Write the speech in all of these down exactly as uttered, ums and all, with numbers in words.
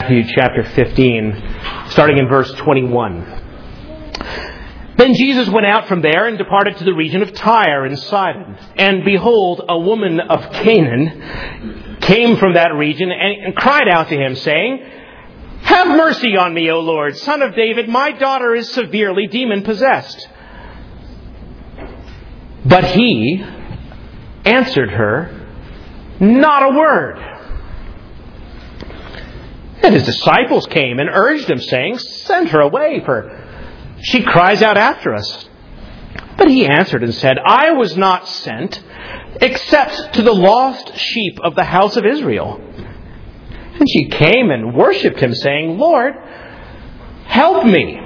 Matthew chapter fifteen, starting in verse twenty-one. Then Jesus went out from there and departed to the region of Tyre and Sidon. And behold, a woman of Canaan came from that region and cried out to him, saying, "Have mercy on me, O Lord, Son of David. My daughter is severely demon-possessed." But he answered her not a word. And his disciples came and urged him, saying, "Send her away, for she cries out after us." But he answered and said, "I was not sent except to the lost sheep of the house of Israel." And she came and worshipped him, saying, "Lord, help me."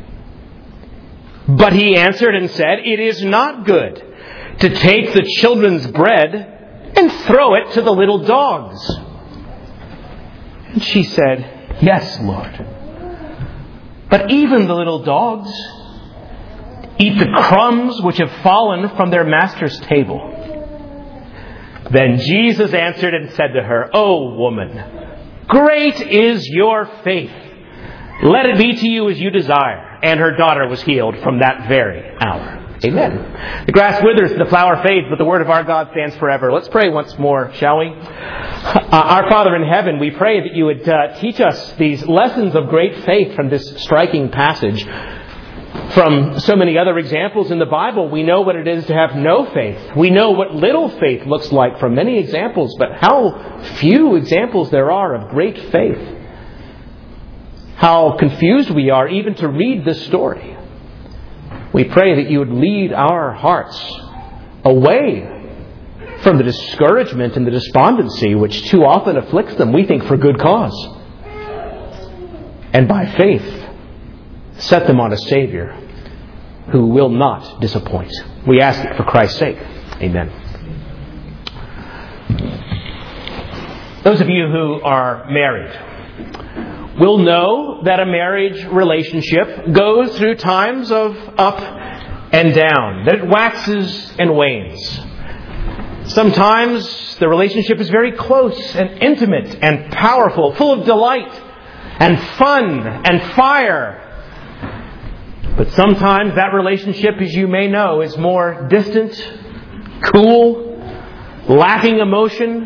But he answered and said, "It is not good to take the children's bread and throw it to the little dogs." And she said, "Yes, Lord. But even the little dogs eat the crumbs which have fallen from their master's table." Then Jesus answered and said to her, "O woman, great is your faith. Let it be to you as you desire." And her daughter was healed from that very hour. Amen. The grass withers, the flower fades, but the word of our God stands forever. Let's pray once more, shall we? Uh, our Father in heaven, we pray that you would uh, teach us these lessons of great faith from this striking passage. From so many other examples in the Bible, we know what it is to have no faith. We know what little faith looks like from many examples, but how few examples there are of great faith. How confused we are even to read this story. We pray that you would lead our hearts away from the discouragement and the despondency which too often afflicts them, we think for good cause. And by faith, set them on a Savior who will not disappoint. We ask it for Christ's sake. Amen. Those of you who are married will know that a marriage relationship goes through times of up and down, that it waxes and wanes. Sometimes the relationship is very close and intimate and powerful, full of delight and fun and fire. But sometimes that relationship, as you may know, is more distant, cool, lacking emotion,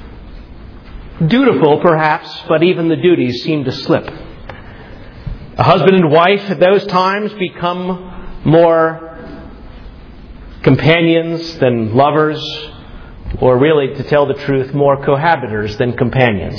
dutiful perhaps, but even the duties seem to slip. A husband and wife at those times become more companions than lovers, or really, to tell the truth, more cohabitors than companions.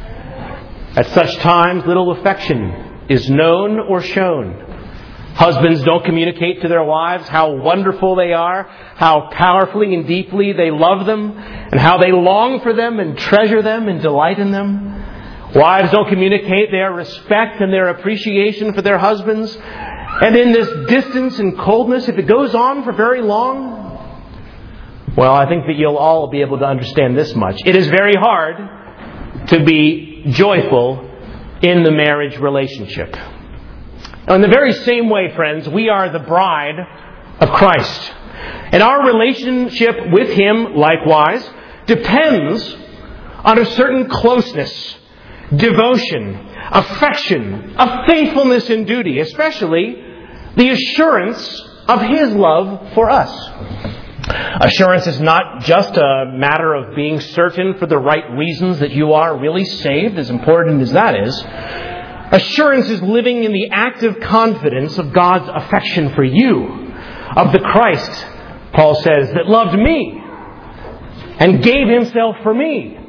At such times, little affection is known or shown. Husbands don't communicate to their wives how wonderful they are, how powerfully and deeply they love them, and how they long for them and treasure them and delight in them. Wives don't communicate their respect and their appreciation for their husbands. And in this distance and coldness, if it goes on for very long, well, I think that you'll all be able to understand this much. It is very hard to be joyful in the marriage relationship. Now, in the very same way, friends, we are the bride of Christ. And our relationship with Him, likewise, depends on a certain closeness, devotion, affection, a faithfulness in duty, especially the assurance of His love for us. Assurance is not just a matter of being certain for the right reasons that you are really saved, as important as that is. Assurance is living in the active confidence of God's affection for you, of the Christ, Paul says, that loved me and gave Himself for me,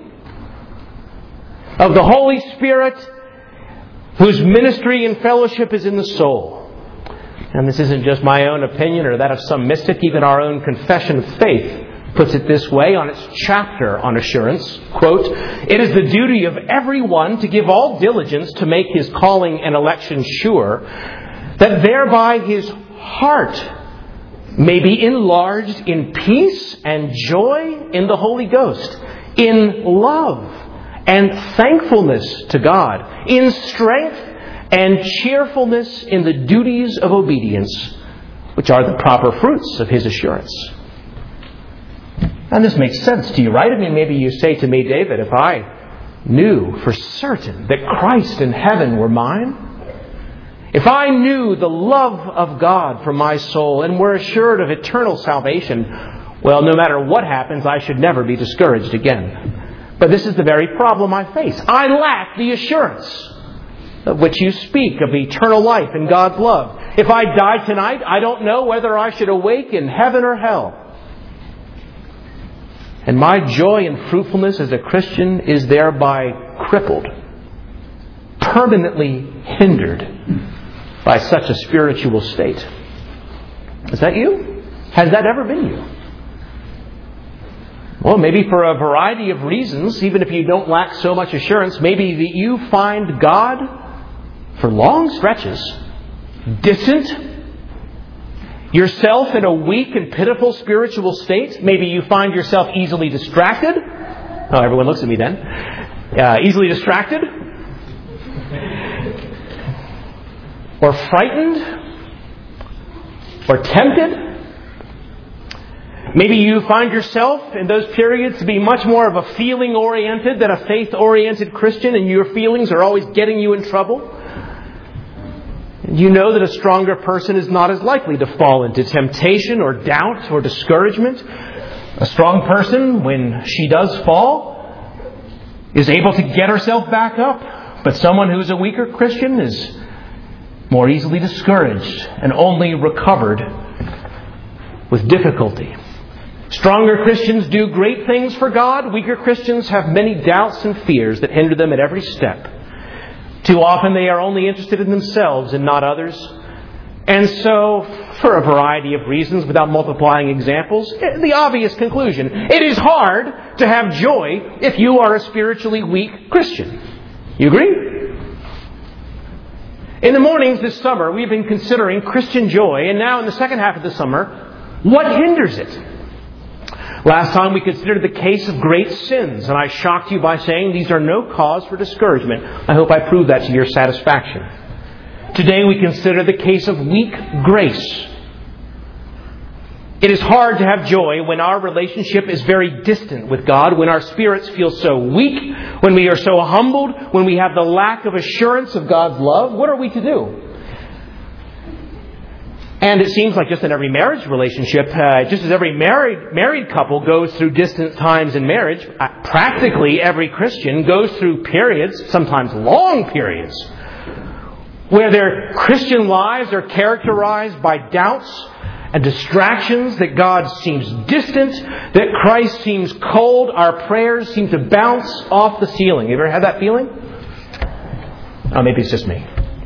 of the Holy Spirit whose ministry and fellowship is in the soul. And this isn't just my own opinion or that of some mystic. Even our own Confession of Faith puts it this way on its chapter on assurance, quote, "It is the duty of everyone to give all diligence to make his calling and election sure, that thereby his heart may be enlarged in peace and joy in the Holy Ghost, in love and thankfulness to God, in strength and cheerfulness in the duties of obedience, which are the proper fruits of His assurance." And this makes sense to you, right? I mean, maybe you say to me, "David, if I knew for certain that Christ and heaven were mine, if I knew the love of God for my soul and were assured of eternal salvation, well, no matter what happens, I should never be discouraged again. But this is the very problem I face. I lack the assurance of which you speak, of eternal life and God's love. If I die tonight, I don't know whether I should awake in heaven or hell. And my joy and fruitfulness as a Christian is thereby crippled, permanently hindered by such a spiritual state. Is that you? Has that ever been you? Well, maybe for a variety of reasons, even if you don't lack so much assurance, maybe that you find God for long stretches distant, yourself in a weak and pitiful spiritual state. Maybe you find yourself easily distracted. Oh, everyone looks at me then. Uh, easily distracted. Or frightened. Or tempted. Maybe you find yourself in those periods to be much more of a feeling-oriented than a faith-oriented Christian, and your feelings are always getting you in trouble. You know that a stronger person is not as likely to fall into temptation or doubt or discouragement. A strong person, when she does fall, is able to get herself back up. But someone who's a weaker Christian is more easily discouraged and only recovered with difficulty. Stronger Christians do great things for God. Weaker Christians have many doubts and fears that hinder them at every step. Too often they are only interested in themselves and not others. And so, for a variety of reasons, without multiplying examples, the obvious conclusion: it is hard to have joy if you are a spiritually weak Christian. You agree? In the mornings this summer, we've been considering Christian joy, and now in the second half of the summer, what hinders it? Last time we considered the case of great sins, and I shocked you by saying these are no cause for discouragement. I hope I proved that to your satisfaction. Today we consider the case of weak grace. It is hard to have joy when our relationship is very distant with God, when our spirits feel so weak, when we are so humbled, when we have the lack of assurance of God's love. What are we to do? And it seems like just in every marriage relationship, uh, just as every married married couple goes through distant times in marriage, uh, practically every Christian goes through periods, sometimes long periods, where their Christian lives are characterized by doubts and distractions, that God seems distant, that Christ seems cold, our prayers seem to bounce off the ceiling. You ever had that feeling? Oh, maybe it's just me.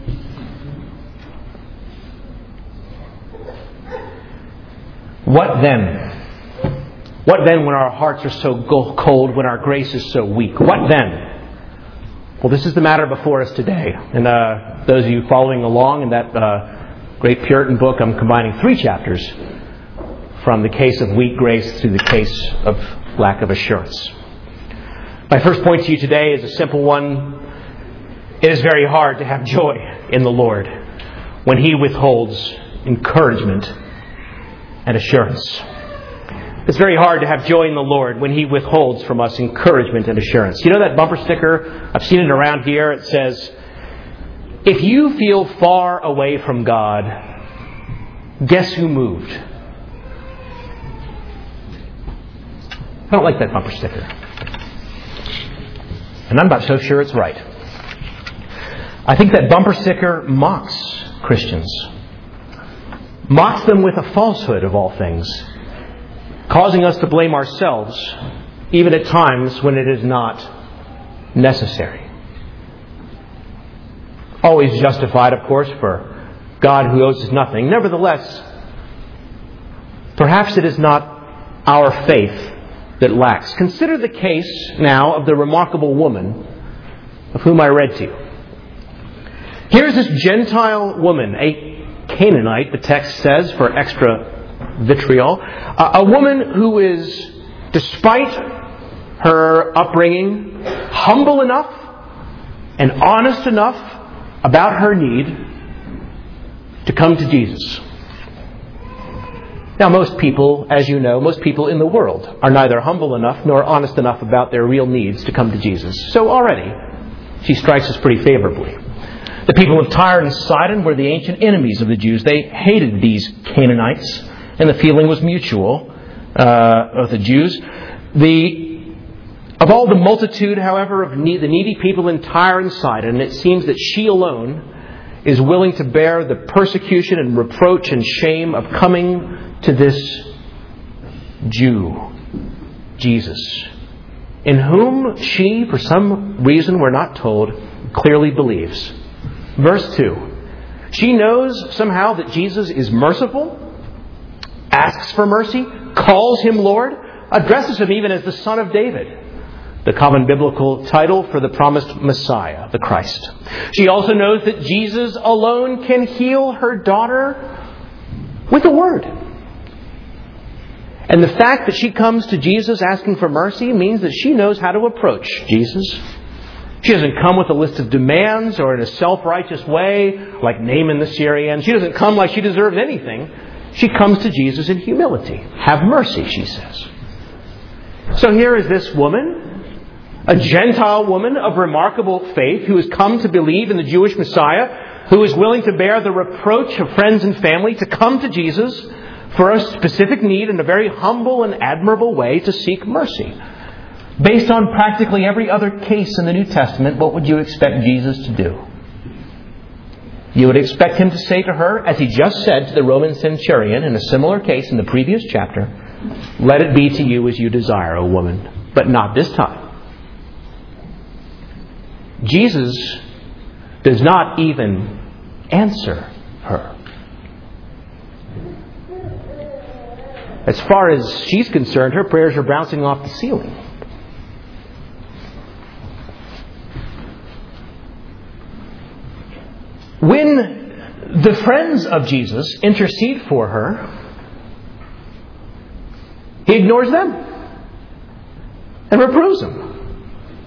What then? What then when our hearts are so cold, when our grace is so weak? What then? Well, this is the matter before us today. And uh, those of you following along in that uh, great Puritan book, I'm combining three chapters from the case of weak grace to the case of lack of assurance. My first point to you today is a simple one. It is very hard to have joy in the Lord when He withholds encouragement and assurance. It's very hard to have joy in the Lord when He withholds from us encouragement and assurance. You know that bumper sticker? I've seen it around here. It says, if you feel far away from God, guess who moved? I don't like that bumper sticker. And I'm not so sure it's right. I think that bumper sticker mocks Christians. Mocks them with a falsehood of all things, causing us to blame ourselves, even at times when it is not necessary. Always justified, of course, for God who owes us nothing. Nevertheless, perhaps it is not our faith that lacks. Consider the case now of the remarkable woman of whom I read to you. Here's this Gentile woman, a Canaanite, the text says, for extra vitriol. Uh, a woman who is, despite her upbringing, humble enough and honest enough about her need to come to Jesus. Now, most people, as you know, most people in the world are neither humble enough nor honest enough about their real needs to come to Jesus. So already, she strikes us pretty favorably. The people of Tyre and Sidon were the ancient enemies of the Jews. They hated these Canaanites, and the feeling was mutual uh, of the Jews. The Of all the multitude, however, of need, the needy people in Tyre and Sidon, it seems that she alone is willing to bear the persecution and reproach and shame of coming to this Jew, Jesus, in whom she, for some reason we're not told, clearly believes. Verse two. She knows somehow that Jesus is merciful, asks for mercy, calls Him Lord, addresses Him even as the Son of David, the common biblical title for the promised Messiah, the Christ. She also knows that Jesus alone can heal her daughter with a word. And the fact that she comes to Jesus asking for mercy means that she knows how to approach Jesus. She doesn't come with a list of demands or in a self-righteous way like Naaman the Syrian. She doesn't come like she deserves anything. She comes to Jesus in humility. Have mercy, she says. So here is this woman, a Gentile woman of remarkable faith who has come to believe in the Jewish Messiah, who is willing to bear the reproach of friends and family to come to Jesus for a specific need in a very humble and admirable way to seek mercy. Based on practically every other case in the New Testament, what would you expect Jesus to do? You would expect Him to say to her, as He just said to the Roman centurion in a similar case in the previous chapter, "Let it be to you as you desire, O woman." But not this time. Jesus does not even answer her. As far as she's concerned, her prayers are bouncing off the ceiling. When the friends of Jesus intercede for her, He ignores them and reproves them.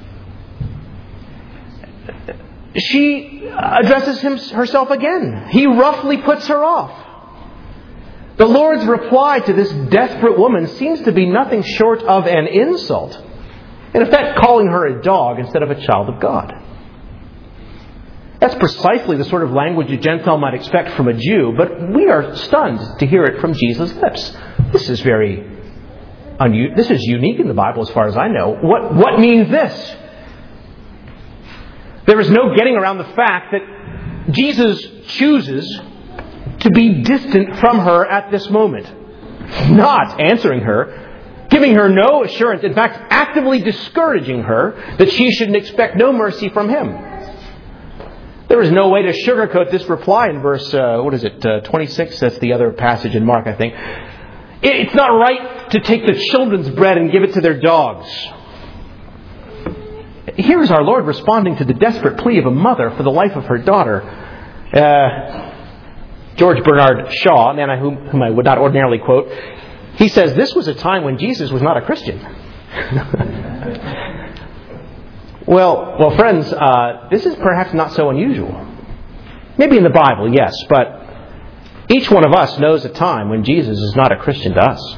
She addresses him, herself again. He roughly puts her off. The Lord's reply to this desperate woman seems to be nothing short of an insult. In effect, calling her a dog instead of a child of God. That's precisely the sort of language a Gentile might expect from a Jew, but we are stunned to hear it from Jesus' lips. This is very unu- this is unique in the Bible as far as I know. What, what means this? There is no getting around the fact that Jesus chooses to be distant from her at this moment. Not answering her, giving her no assurance, in fact, actively discouraging her that she should expect no mercy from Him. There is no way to sugarcoat this reply in verse, uh, what is it, uh, twenty-six? That's the other passage in Mark, I think. It's not right to take the children's bread and give it to their dogs. Here is our Lord responding to the desperate plea of a mother for the life of her daughter. Uh, George Bernard Shaw, a man whom, whom I would not ordinarily quote, he says this was a time when Jesus was not a Christian. well, well, friends, uh, this is perhaps not so unusual. Maybe in the Bible, yes, but each one of us knows a time when Jesus is not a Christian to us.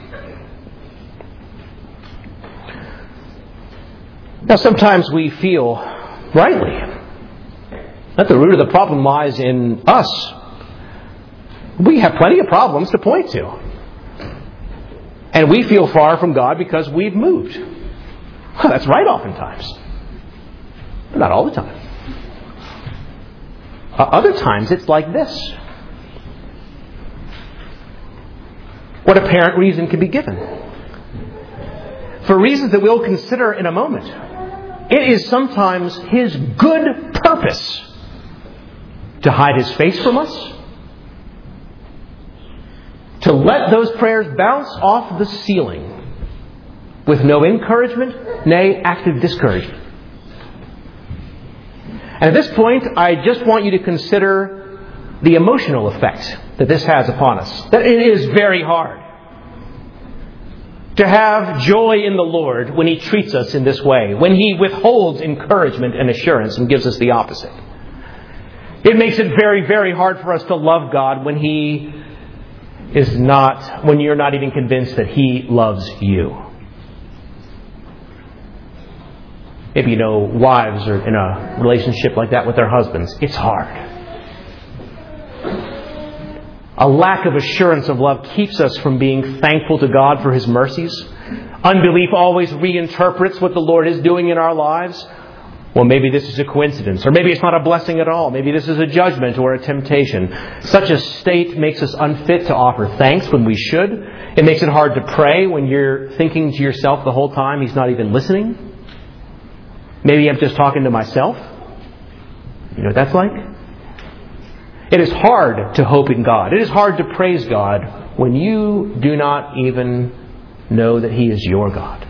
Now, sometimes we feel rightly that the root of the problem lies in us. We have plenty of problems to point to. And we feel far from God because we've moved. Well, that's right oftentimes. But not all the time. Uh, other times it's like this. What apparent reason can be given? For reasons that we'll consider in a moment. It is sometimes His good purpose to hide His face from us, to let those prayers bounce off the ceiling with no encouragement, nay, active discouragement. And at this point, I just want you to consider the emotional effect that this has upon us. That it is very hard to have joy in the Lord when He treats us in this way, when He withholds encouragement and assurance and gives us the opposite. It makes it very, very hard for us to love God when He is not when you're not even convinced that He loves you. Maybe you know wives are in a relationship like that with their husbands. It's hard. A lack of assurance of love keeps us from being thankful to God for His mercies. Unbelief always reinterprets what the Lord is doing in our lives. Well, maybe this is a coincidence, or maybe it's not a blessing at all. Maybe this is a judgment or a temptation. Such a state makes us unfit to offer thanks when we should. It makes it hard to pray when you're thinking to yourself the whole time He's not even listening. Maybe I'm just talking to myself. You know what that's like? It is hard to hope in God. It is hard to praise God when you do not even know that He is your God.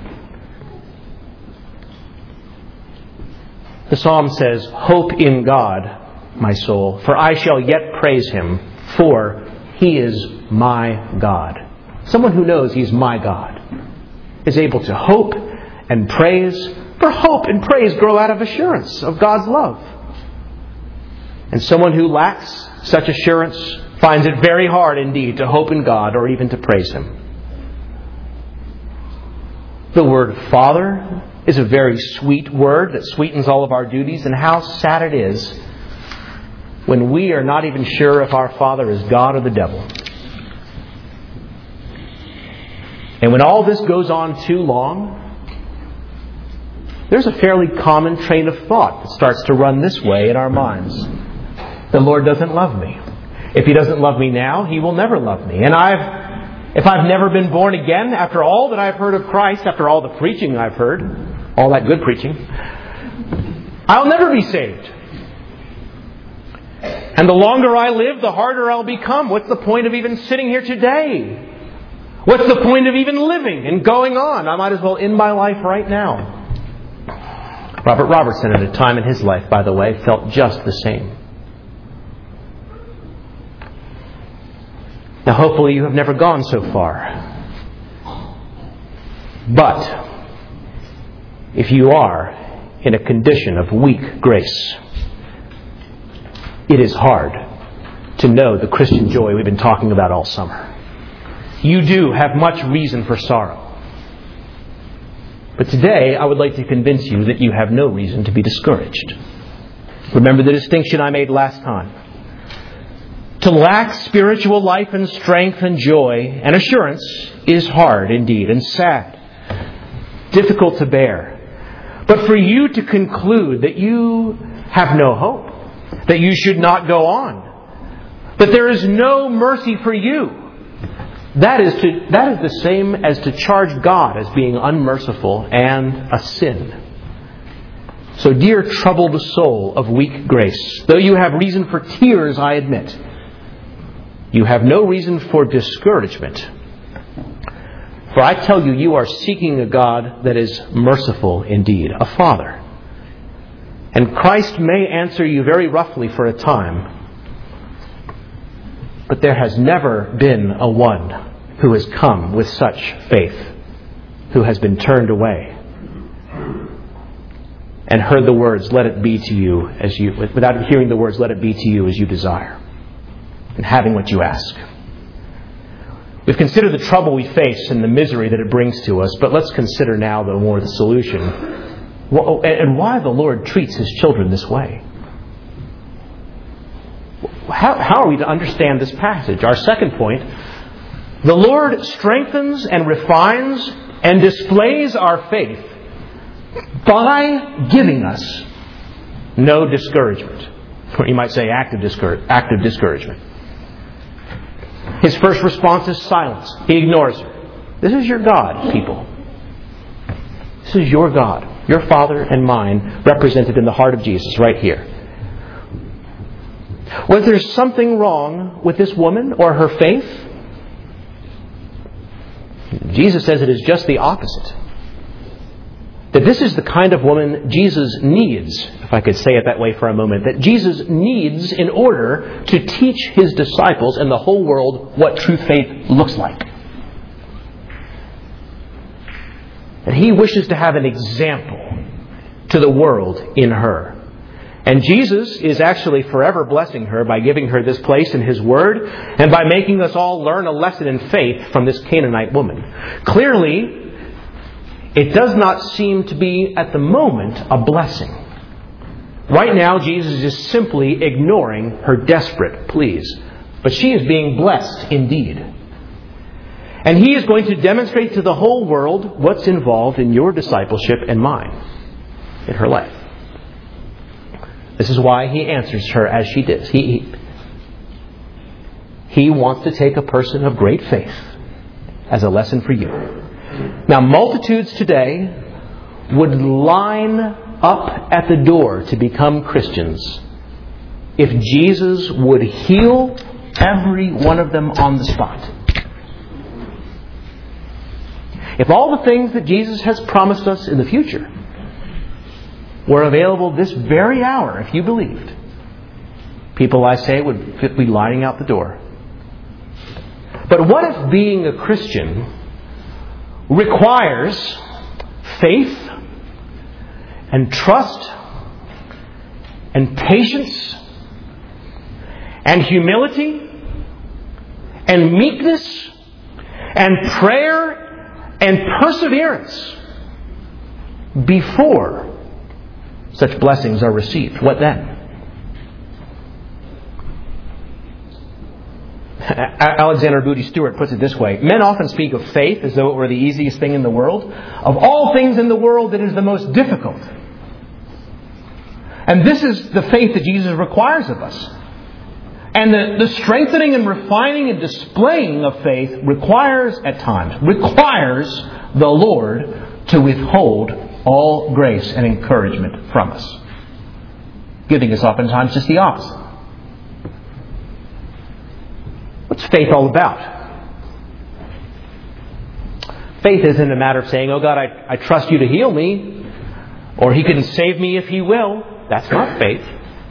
The Psalm says, "Hope in God, my soul, for I shall yet praise Him, for He is my God." Someone who knows He's my God is able to hope and praise, for hope and praise grow out of assurance of God's love. And someone who lacks such assurance finds it very hard indeed to hope in God or even to praise Him. The word Father is a very sweet word that sweetens all of our duties, and how sad it is when we are not even sure if our Father is God or the devil. And when all this goes on too long, there's a fairly common train of thought that starts to run this way in our minds. The Lord doesn't love me. If He doesn't love me now, He will never love me. And I've, if I've never been born again, after all that I've heard of Christ, after all the preaching I've heard, all that good preaching, I'll never be saved. And the longer I live, the harder I'll become. What's the point of even sitting here today? What's the point of even living and going on? I might as well end my life right now. Robert Robertson, at a time in his life, by the way, felt just the same. Now, hopefully you have never gone so far. But if you are in a condition of weak grace, it is hard to know the Christian joy we've been talking about all summer. You do have much reason for sorrow. But today, I would like to convince you that you have no reason to be discouraged. Remember the distinction I made last time. To lack spiritual life and strength and joy and assurance is hard indeed and sad. Difficult to bear. But for you to conclude that you have no hope, that you should not go on, that there is no mercy for you, that is to that is the same as to charge God as being unmerciful and a sin. So, dear troubled soul of weak grace, though you have reason for tears, I admit, you have no reason for discouragement. For I tell you, you are seeking a God that is merciful indeed, a Father. And Christ may answer you very roughly for a time, but there has never been a one who has come with such faith, who has been turned away and heard the words, "Let it be to you as you," without hearing the words, "Let it be to you as you desire," and having what you ask. We've considered the trouble we face and the misery that it brings to us, but let's consider now the more the solution and why the Lord treats His children this way. How, how are we to understand this passage? Our second point, the Lord strengthens and refines and displays our faith by giving us no discouragement. Or you might say active, discour- active discouragement. His first response is silence. He ignores her. This is your God, people. This is your God, your Father and mine, represented in the heart of Jesus right here. Was there something wrong with this woman or her faith? Jesus says it is just the opposite. That this is the kind of woman Jesus needs, if I could say it that way for a moment, that Jesus needs in order to teach His disciples and the whole world what true faith looks like. That He wishes to have an example to the world in her. And Jesus is actually forever blessing her by giving her this place in His Word and by making us all learn a lesson in faith from this Canaanite woman. Clearly, it does not seem to be at the moment a blessing. Right now, Jesus is simply ignoring her desperate pleas. But she is being blessed indeed. And He is going to demonstrate to the whole world what's involved in your discipleship and mine in her life. This is why He answers her as she does. He, he, he wants to take a person of great faith as a lesson for you. Now, multitudes today would line up at the door to become Christians if Jesus would heal every one of them on the spot. If all the things that Jesus has promised us in the future were available this very hour, if you believed, people, I say, would be lining out the door. But what if being a Christian requires faith and trust and patience and humility and meekness and prayer and perseverance before such blessings are received? What then? Alexander Moody Stewart puts it this way: men often speak of faith as though it were the easiest thing in the world. Of all things in the world, it is the most difficult. And this is the faith that Jesus requires of us. And the, the strengthening and refining and displaying of faith requires, at times, requires the Lord to withhold all grace and encouragement from us, giving us oftentimes just the opposite. What's faith all about? Faith isn't a matter of saying, oh God, I, I trust you to heal me, or He can save me if He will. That's not faith.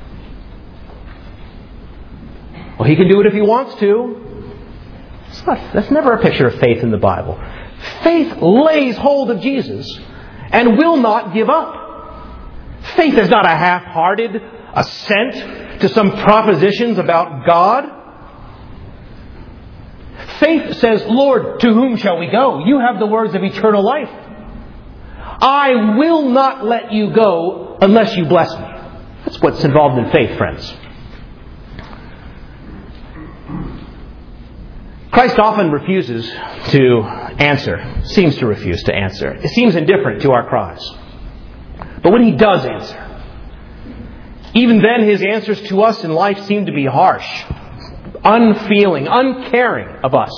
Well, He can do it if He wants to. That's, not, that's never a picture of faith in the Bible. Faith lays hold of Jesus and will not give up. Faith is not a half-hearted assent to some propositions about God. Faith says, Lord, to whom shall we go? You have the words of eternal life. I will not let you go unless you bless me. That's what's involved in faith, friends. Christ often refuses to answer, seems to refuse to answer. It seems indifferent to our cries. But when He does answer, even then His answers to us in life seem to be harsh, unfeeling, uncaring of us.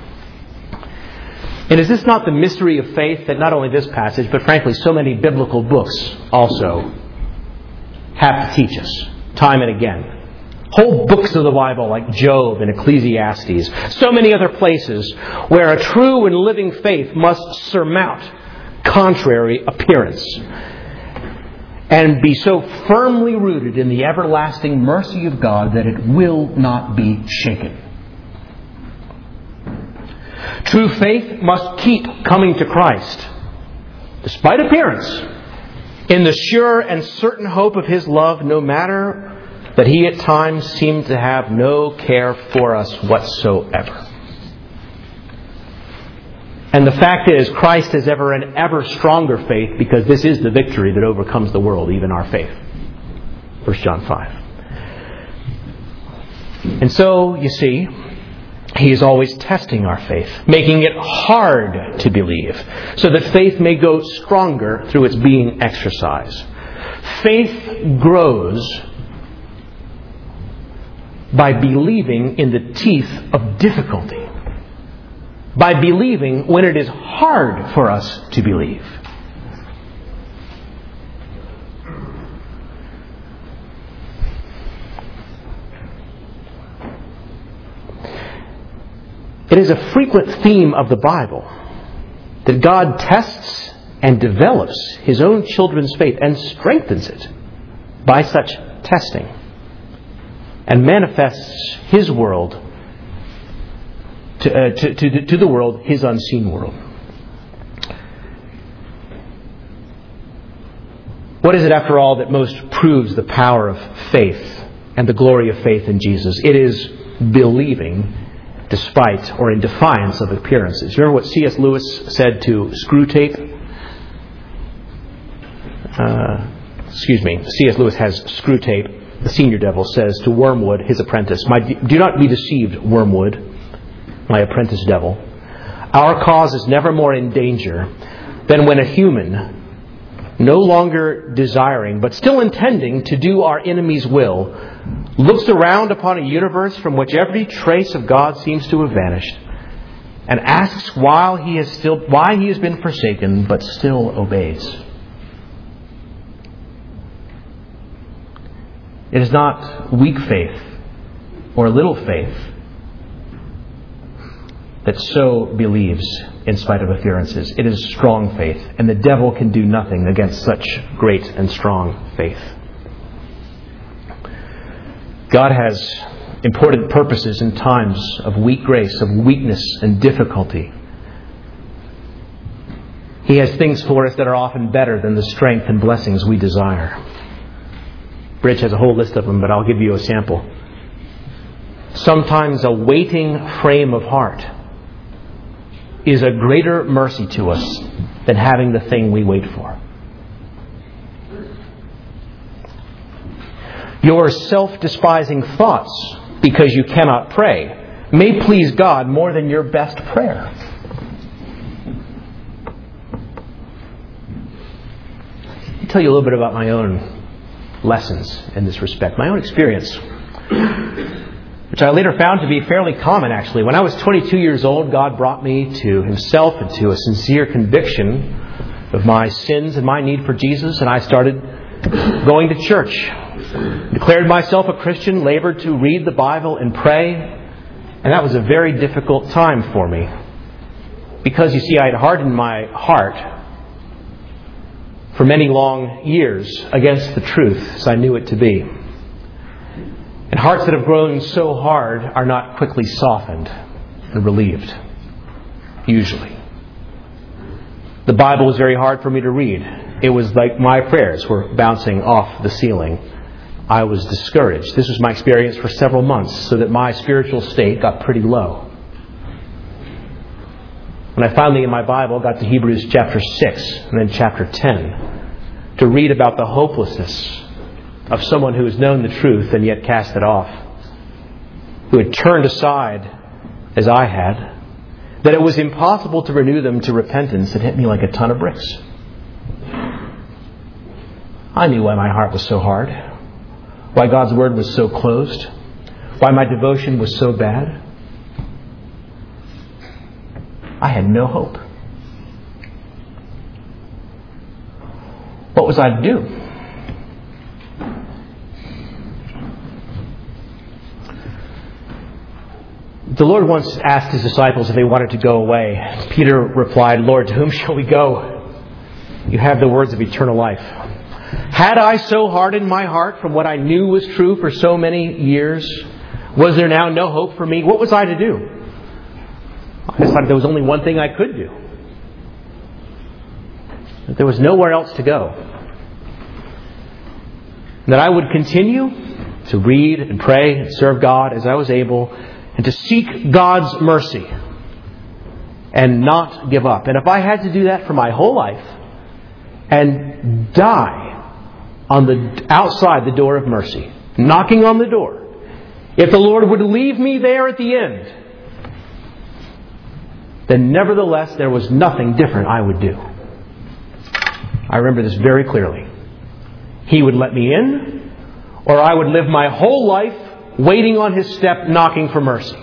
And is this not the mystery of faith that not only this passage, but frankly so many biblical books also have to teach us time and again? Whole books of the Bible like Job and Ecclesiastes. So many other places where a true and living faith must surmount contrary appearance and be so firmly rooted in the everlasting mercy of God that it will not be shaken. True faith must keep coming to Christ, despite appearance, in the sure and certain hope of His love, no matter that He at times seemed to have no care for us whatsoever. And the fact is, Christ has ever an ever stronger faith, because this is the victory that overcomes the world, even our faith. First John five. And so, you see, He is always testing our faith, making it hard to believe, so that faith may go stronger through its being exercised. Faith grows by believing in the teeth of difficulty. By believing when it is hard for us to believe. It is a frequent theme of the Bible that God tests and develops His own children's faith and strengthens it by such testing, and manifests His world to, uh, to, to, to the world, His unseen world. What is it, after all, that most proves the power of faith and the glory of faith in Jesus? It is believing despite or in defiance of appearances. Remember what C S Lewis said to Screwtape? Uh, excuse me, C S Lewis has Screwtape. The senior devil says to Wormwood, his apprentice, "My, do not be deceived, Wormwood, my apprentice devil. Our cause is never more in danger than when a human, no longer desiring, but still intending to do our enemy's will, looks around upon a universe from which every trace of God seems to have vanished, and asks why he has still, why he has been forsaken, but still obeys." It is not weak faith or little faith that so believes in spite of appearances. It is strong faith, and the devil can do nothing against such great and strong faith. God has important purposes in times of weak grace, of weakness and difficulty. He has things for us that are often better than the strength and blessings we desire. Rich has a whole list of them, but I'll give you a sample. Sometimes a waiting frame of heart is a greater mercy to us than having the thing we wait for. Your self-despising thoughts, because you cannot pray, may please God more than your best prayer. I'll tell you a little bit about my own lessons in this respect, my own experience, which I later found to be fairly common, actually. When I was twenty-two years old, God brought me to Himself and to a sincere conviction of my sins and my need for Jesus, and I started going to church. Declared myself a Christian, labored to read the Bible and pray, and that was a very difficult time for me. Because, you see, I had hardened my heart for many long years against the truth as I knew it to be. And hearts that have grown so hard are not quickly softened and relieved, usually. The Bible was very hard for me to read. It was like my prayers were bouncing off the ceiling. I was discouraged. This was my experience for several months, so that my spiritual state got pretty low. When I finally, in my Bible, got to Hebrews chapter six and then chapter ten to read about the hopelessness of someone who has known the truth and yet cast it off, who had turned aside as I had, that it was impossible to renew them to repentance, it hit me like a ton of bricks. I knew why my heart was so hard, why God's Word was so closed, why my devotion was so bad. I had no hope. What was I to do? The Lord once asked His disciples if they wanted to go away. Peter replied, "Lord, to whom shall we go? You have the words of eternal life." Had I so hardened my heart from what I knew was true for so many years? Was there now no hope for me? What was I to do? I decided there was only one thing I could do. That there was nowhere else to go. That I would continue to read and pray and serve God as I was able, and to seek God's mercy and not give up. And if I had to do that for my whole life and die on the outside the door of mercy, knocking on the door, if the Lord would leave me there at the end, then nevertheless there was nothing different I would do. I remember this very clearly. He would let me in, or I would live my whole life waiting on His step, knocking for mercy.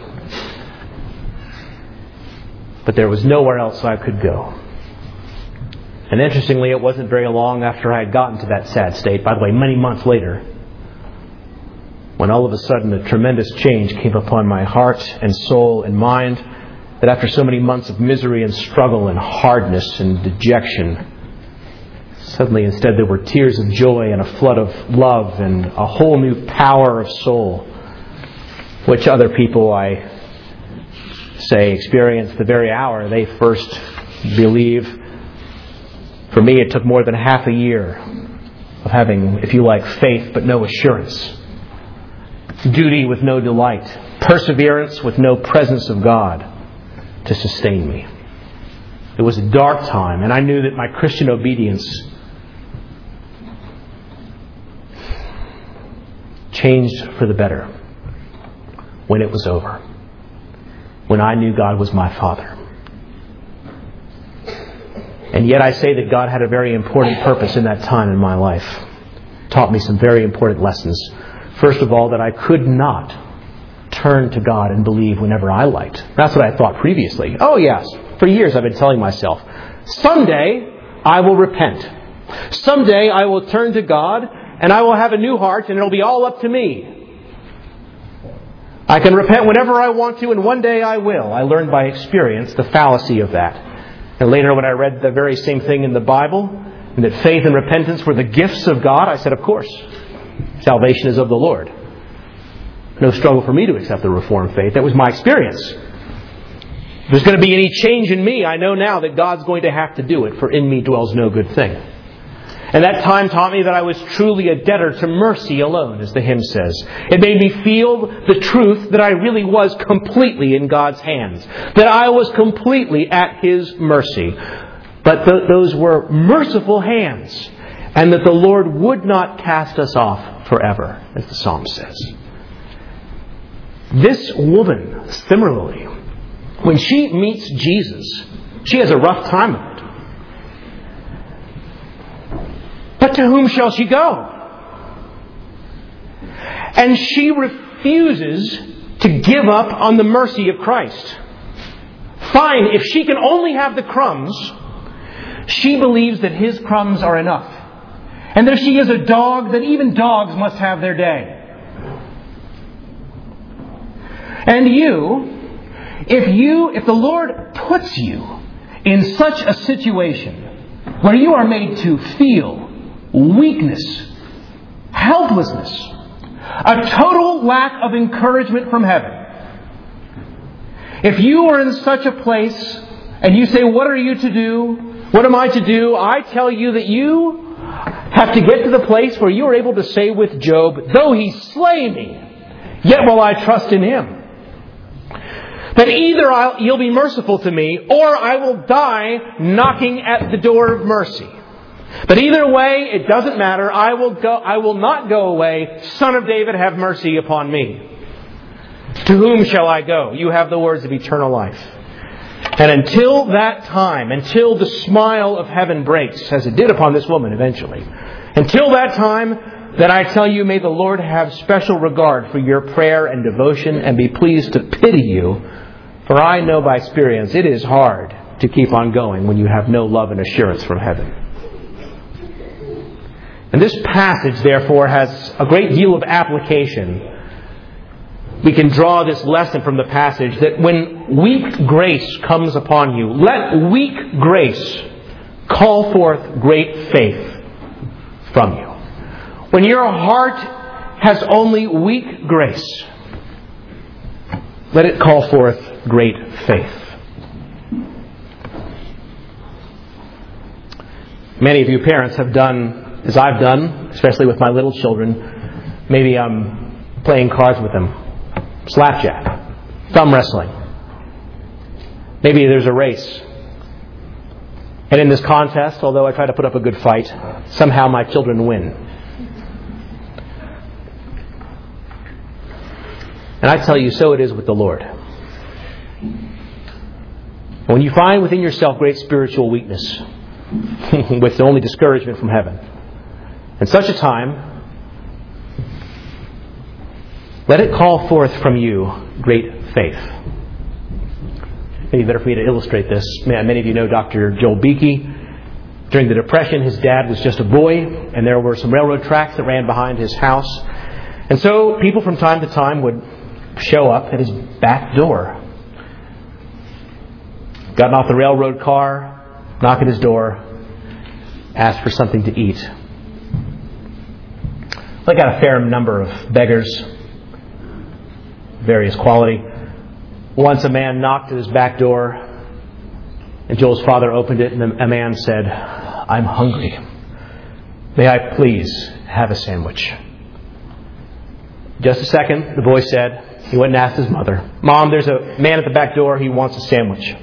But there was nowhere else I could go. And interestingly, it wasn't very long after I had gotten to that sad state, by the way, many months later, when all of a sudden a tremendous change came upon my heart and soul and mind, that after so many months of misery and struggle and hardness and dejection, suddenly instead there were tears of joy and a flood of love and a whole new power of soul, which other people, I say, experience the very hour they first believe. For me, it took more than half a year of having, if you like, faith but no assurance, duty with no delight, perseverance with no presence of God to sustain me. It was a dark time, and I knew that my Christian obedience changed for the better when it was over, when I knew God was my Father. And yet I say that God had a very important purpose in that time in my life. Taught me some very important lessons. First of all, that I could not turn to God and believe whenever I liked. That's what I thought previously. Oh yes, for years I've been telling myself, someday I will repent. Someday I will turn to God and I will have a new heart and it'll be all up to me. I can repent whenever I want to and one day I will. I learned by experience the fallacy of that. And later when I read the very same thing in the Bible, and that faith and repentance were the gifts of God, I said, of course, salvation is of the Lord. No struggle for me to accept the Reformed faith. That was my experience. If there's going to be any change in me, I know now that God's going to have to do it, for in me dwells no good thing. And that time taught me that I was truly a debtor to mercy alone, as the hymn says. It made me feel the truth that I really was completely in God's hands. That I was completely at His mercy. But th- those were merciful hands. And that the Lord would not cast us off forever, as the Psalm says. This woman, similarly, when she meets Jesus, she has a rough time of it. But to whom shall she go? And she refuses to give up on the mercy of Christ. Fine, if she can only have the crumbs, she believes that His crumbs are enough. And that she is a dog, that even dogs must have their day. And you, if you, if the Lord puts you in such a situation where you are made to feel weakness, helplessness, a total lack of encouragement from heaven. If you are in such a place and you say, what are you to do? What am I to do? I tell you that you have to get to the place where you are able to say with Job, though He slay me, yet will I trust in Him. That either I'll, You'll be merciful to me, or I will die knocking at the door of mercy. But either way, it doesn't matter. I will go. I will not go away. Son of David, have mercy upon me. To whom shall I go? You have the words of eternal life. And until that time, until the smile of heaven breaks, as it did upon this woman eventually, until that time, then I tell you, may the Lord have special regard for your prayer and devotion and be pleased to pity you. For I know by experience it is hard to keep on going when you have no love and assurance from heaven. And this passage, therefore, has a great deal of application. We can draw this lesson from the passage that when weak grace comes upon you, let weak grace call forth great faith from you. When your heart has only weak grace, let it call forth great faith. Many of you parents have done as I've done, especially with my little children. Maybe I'm playing cards with them. Slapjack. Thumb wrestling. Maybe there's a race. And in this contest, although I try to put up a good fight, somehow my children win. And I tell you, so it is with the Lord. When you find within yourself great spiritual weakness, with only discouragement from heaven, in such a time, let it call forth from you great faith. Maybe better for me to illustrate this. Many of you know Doctor Joel Beakey. During the Depression, his dad was just a boy, and there were some railroad tracks that ran behind his house. And so people from time to time would show up at his back door. Gotten off the railroad car, knock at his door, ask for something to eat. I got a fair number of beggars, various quality. Once a man knocked at his back door, and Joel's father opened it, and a man said, "I'm hungry. May I please have a sandwich? Just a second, the boy said. He went and asked his mother, Mom, there's a man at the back door. He wants a sandwich.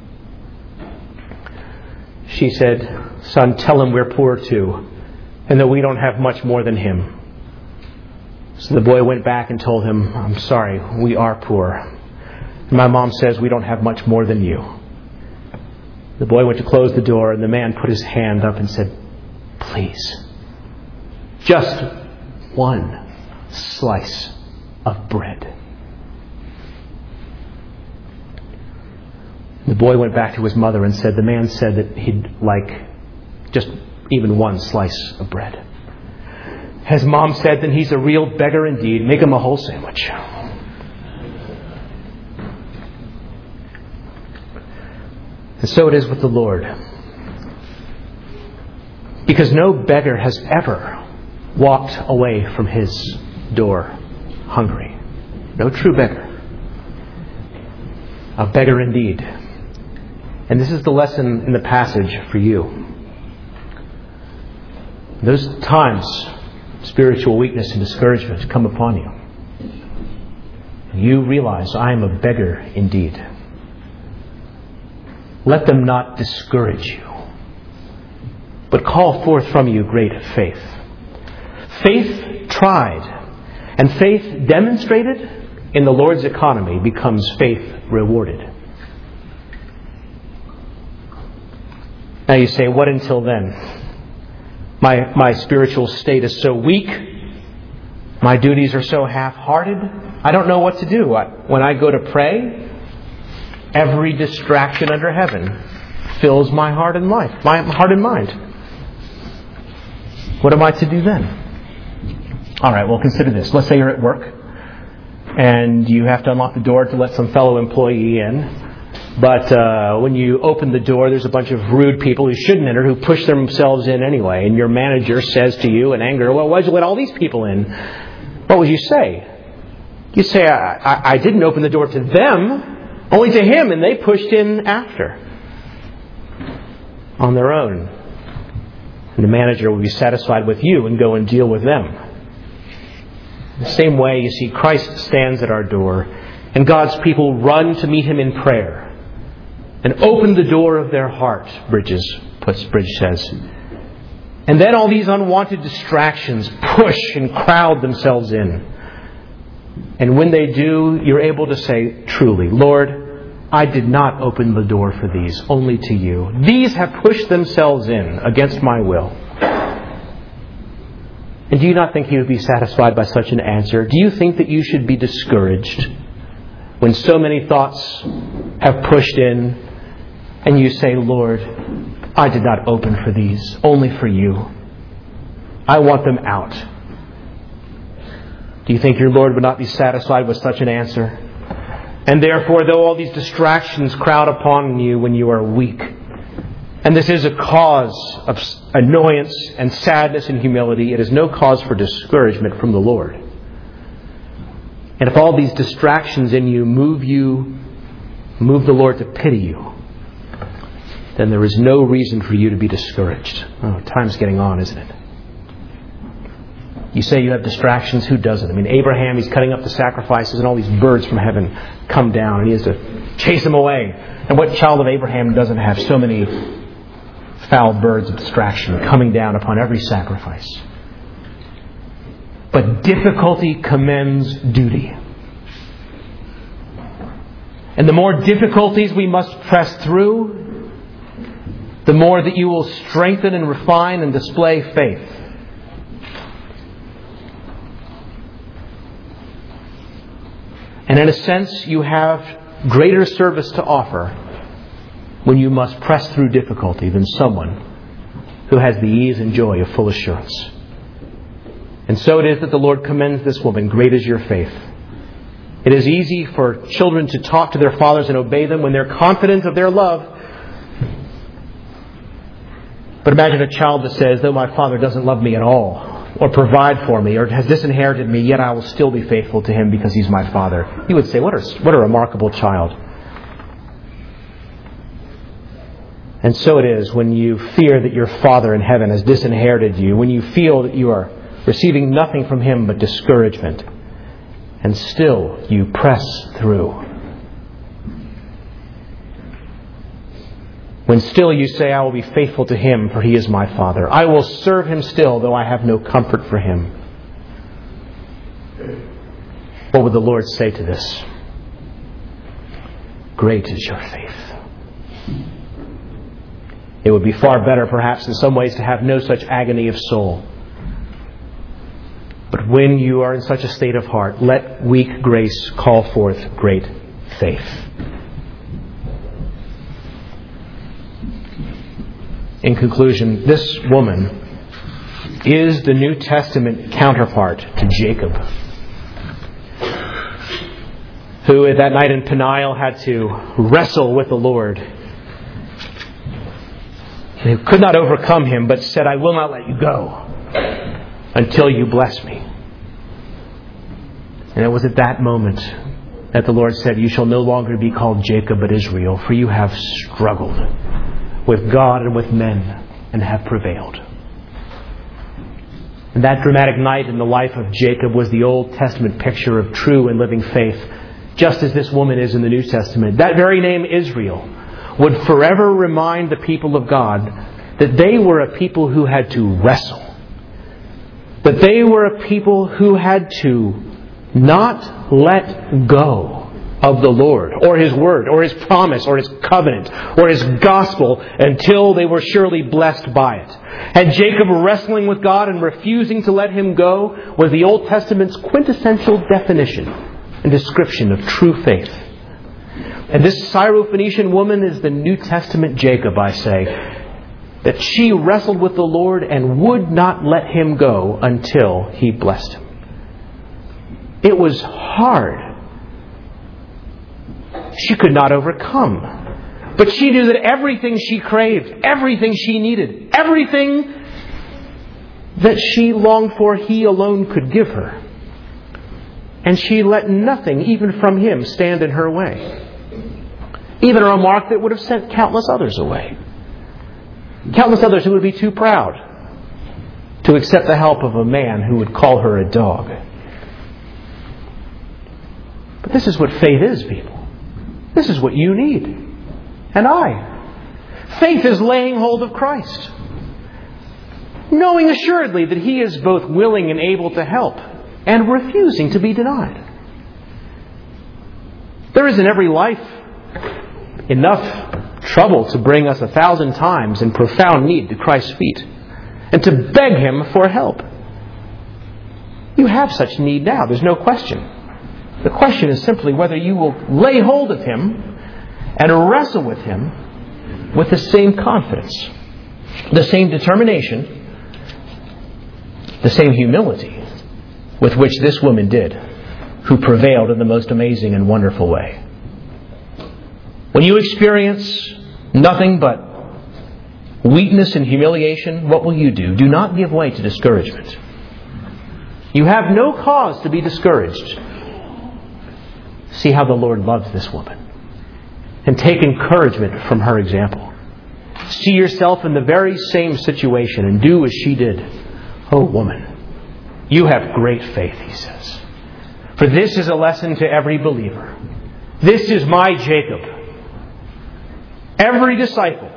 She said, Son, tell him we're poor too, and that we don't have much more than him. So the boy went back and told him, I'm sorry, we are poor. And my mom says we don't have much more than you. The boy went to close the door, and the man put his hand up and said, Please, just one slice of bread. The boy went back to his mother and said, the man said that he'd like just even one slice of bread. His mom said, then he's a real beggar indeed. Make him a whole sandwich. And so it is with the Lord. Because no beggar has ever walked away from his door hungry. No true beggar. A beggar indeed. And this is the lesson in the passage for you. Those times, spiritual weakness and discouragement come upon you. You realize, I am a beggar indeed. Let them not discourage you, but call forth from you great faith. Faith tried and faith demonstrated in the Lord's economy becomes faith rewarded. Now you say, what until then? My, my spiritual state is so weak. My duties are so half-hearted. I don't know what to do. I, when I go to pray, every distraction under heaven fills my heart and life, my heart and mind. What am I to do then? All right, well, consider this. Let's say you're at work and you have to unlock the door to let some fellow employee in. But uh, when you open the door, there's a bunch of rude people who shouldn't enter, who push themselves in anyway. And your manager says to you in anger, well, why'd you let all these people in? What would you say? You say, I, I, I didn't open the door to them, only to him, and they pushed in after. On their own. And the manager will be satisfied with you and go and deal with them. In the same way, you see, Christ stands at our door, and God's people run to meet Him in prayer. And open the door of their heart, Bridges puts, Bridge says. And then all these unwanted distractions push and crowd themselves in. And when they do, you're able to say, truly, Lord, I did not open the door for these, only to you. These have pushed themselves in against my will. And do you not think He would be satisfied by such an answer? Do you think that you should be discouraged when so many thoughts have pushed in and you say, Lord, I did not open for these, only for you. I want them out. Do you think your Lord would not be satisfied with such an answer? And therefore, though all these distractions crowd upon you when you are weak, and this is a cause of annoyance and sadness and humility, it is no cause for discouragement from the Lord. And if all these distractions in you move you, move the Lord to pity you, then there is no reason for you to be discouraged. Oh, time's getting on, isn't it? You say you have distractions. Who doesn't? I mean, Abraham, he's cutting up the sacrifices and all these birds from heaven come down and he has to chase them away. And what child of Abraham doesn't have so many foul birds of distraction coming down upon every sacrifice? But difficulty commends duty. And the more difficulties we must press through, the more that you will strengthen and refine and display faith. And in a sense, you have greater service to offer when you must press through difficulty than someone who has the ease and joy of full assurance. And so it is that the Lord commends this woman, great is your faith. It is easy for children to talk to their fathers and obey them when they're confident of their love. But imagine a child that says, though my father doesn't love me at all, or provide for me, or has disinherited me, yet I will still be faithful to him because he's my father. You would say, what a, what a remarkable child. And so it is when you fear that your Father in heaven has disinherited you, when you feel that you are receiving nothing from Him but discouragement, and still you press through. When still you say, I will be faithful to Him, for He is my Father. I will serve Him still, though I have no comfort for Him. What would the Lord say to this? Great is your faith. It would be far better, perhaps, in some ways, to have no such agony of soul. But when you are in such a state of heart, let weak grace call forth great faith. In conclusion, this woman is the New Testament counterpart to Jacob, who at that night in Peniel had to wrestle with the Lord. And who could not overcome him, but said, I will not let you go until you bless me. And it was at that moment that the Lord said, you shall no longer be called Jacob, but Israel, for you have struggled with God and with men and have prevailed. And that dramatic night in the life of Jacob was the Old Testament picture of true and living faith, just as this woman is in the New Testament. That very name, Israel, would forever remind the people of God that they were a people who had to wrestle. That they were a people who had to not let go of the Lord, or His Word, or His promise, or His covenant, or His gospel, until they were surely blessed by it. And Jacob wrestling with God and refusing to let Him go was the Old Testament's quintessential definition and description of true faith. And this Syrophoenician woman is the New Testament Jacob, I say, that she wrestled with the Lord and would not let Him go until He blessed him. It was hard. She could not overcome. But she knew that everything she craved, everything she needed, everything that she longed for, He alone could give her. And she let nothing, even from Him, stand in her way. Even a remark that would have sent countless others away. Countless others who would be too proud to accept the help of a man who would call her a dog. But this is what faith is, people. This is what you need. And I. Faith is laying hold of Christ, knowing assuredly that He is both willing and able to help, and refusing to be denied. There is in every life enough trouble to bring us a thousand times in profound need to Christ's feet, and to beg Him for help. You have such need now, there's no question. The question is simply whether you will lay hold of Him and wrestle with Him with the same confidence, the same determination, the same humility with which this woman did, who prevailed in the most amazing and wonderful way. When you experience nothing but weakness and humiliation, what will you do? Do not give way to discouragement. You have no cause to be discouraged. See how the Lord loves this woman. And take encouragement from her example. See yourself in the very same situation and do as she did. Oh, woman, you have great faith, He says. For this is a lesson to every believer. This is my Jacob. Every disciple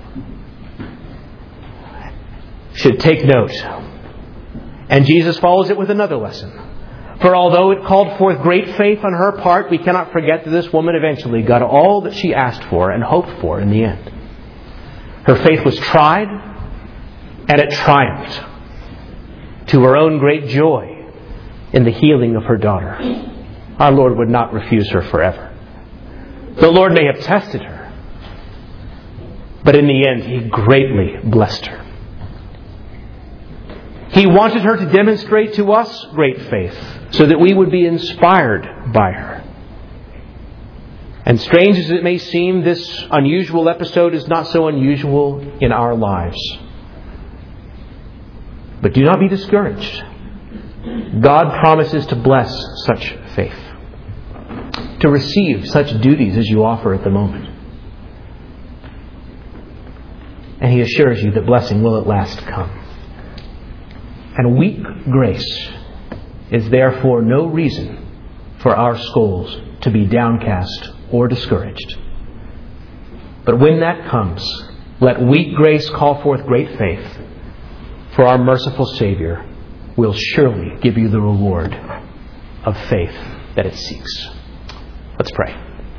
should take note. And Jesus follows it with another lesson. For although it called forth great faith on her part, we cannot forget that this woman eventually got all that she asked for and hoped for in the end. Her faith was tried, and it triumphed to her own great joy in the healing of her daughter. Our Lord would not refuse her forever. The Lord may have tested her, but in the end He greatly blessed her. He wanted her to demonstrate to us great faith so that we would be inspired by her. And strange as it may seem, this unusual episode is not so unusual in our lives. But do not be discouraged. God promises to bless such faith, to receive such duties as you offer at the moment. And He assures you that blessing will at last come. And weak grace is therefore no reason for our souls to be downcast or discouraged. But when that comes, let weak grace call forth great faith, for our merciful Savior will surely give you the reward of faith that it seeks. Let's pray.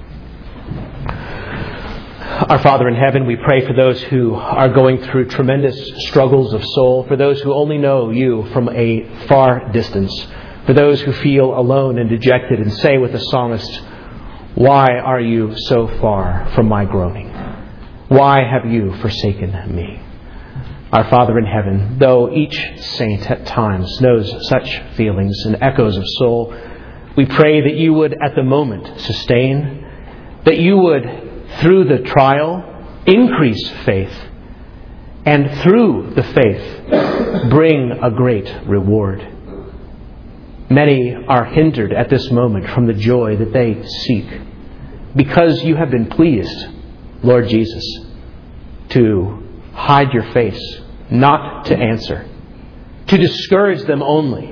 Our Father in heaven, we pray for those who are going through tremendous struggles of soul, for those who only know you from a far distance, for those who feel alone and dejected and say with the psalmist, "Why are you so far from my groaning? Why have you forsaken me?" Our Father in heaven, though each saint at times knows such feelings and echoes of soul, we pray that you would at the moment sustain, that you would through the trial increase faith, and through the faith bring a great reward. Many are hindered at this moment from the joy that they seek, because you have been pleased, Lord Jesus, to hide your face, not to answer, to discourage them only.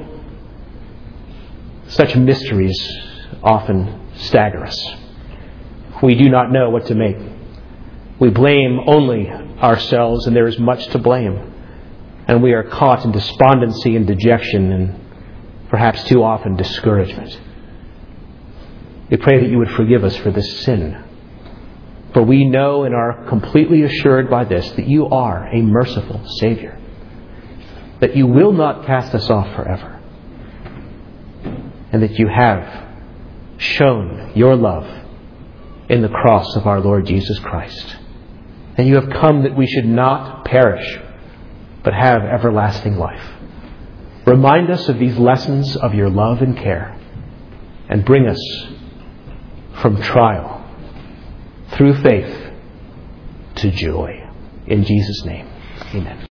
Such mysteries often stagger us. We do not know what to make. We blame only ourselves, and there is much to blame. And we are caught in despondency and dejection and perhaps too often discouragement. We pray that you would forgive us for this sin. For we know and are completely assured by this that you are a merciful Savior, that you will not cast us off forever, and that you have shown your love in the cross of our Lord Jesus Christ. And you have come that we should not perish, but have everlasting life. Remind us of these lessons of your love and care, and bring us from trial through faith to joy. In Jesus' name, amen.